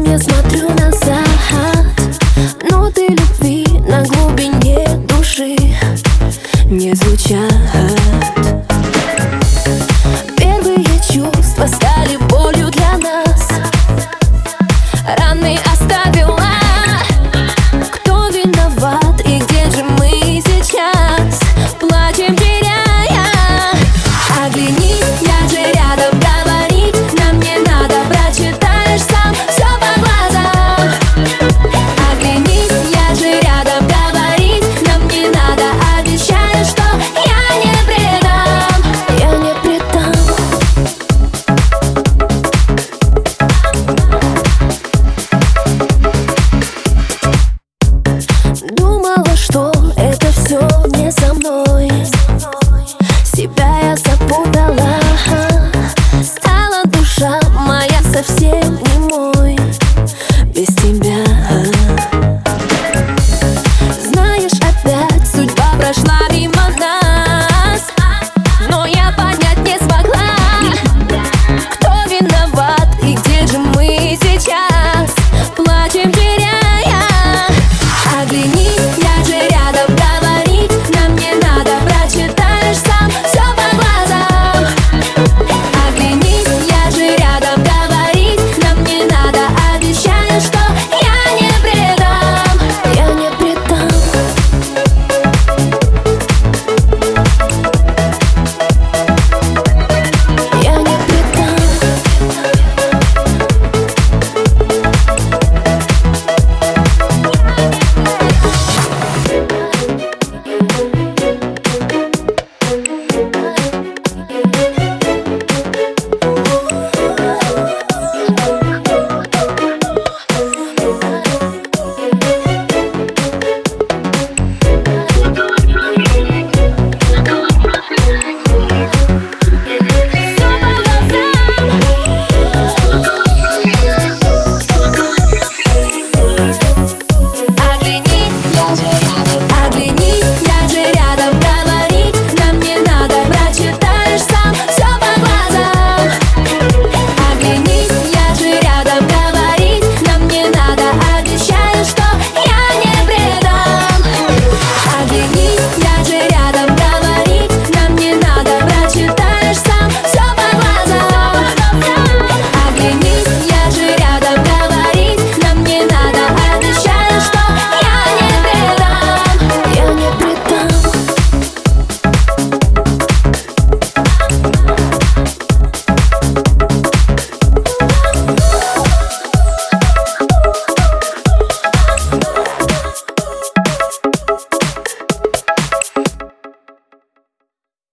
я смотрю назад, ноты любви на глубине души не звучат. Первые чувства стали болью для нас, раны оставила. Кто виноват и где же мы сейчас? Плачем, теряя. Оглянись, я же рядом, говорить нам не надо. Прочитаешь сам все по глазам. Оглянись, я же рядом, говорить нам не надо. Обещаю, что я не предам. Я не предам. Думала, что это все не со мной, себя я запутала. Стала душа моя совсем не мой без тебя.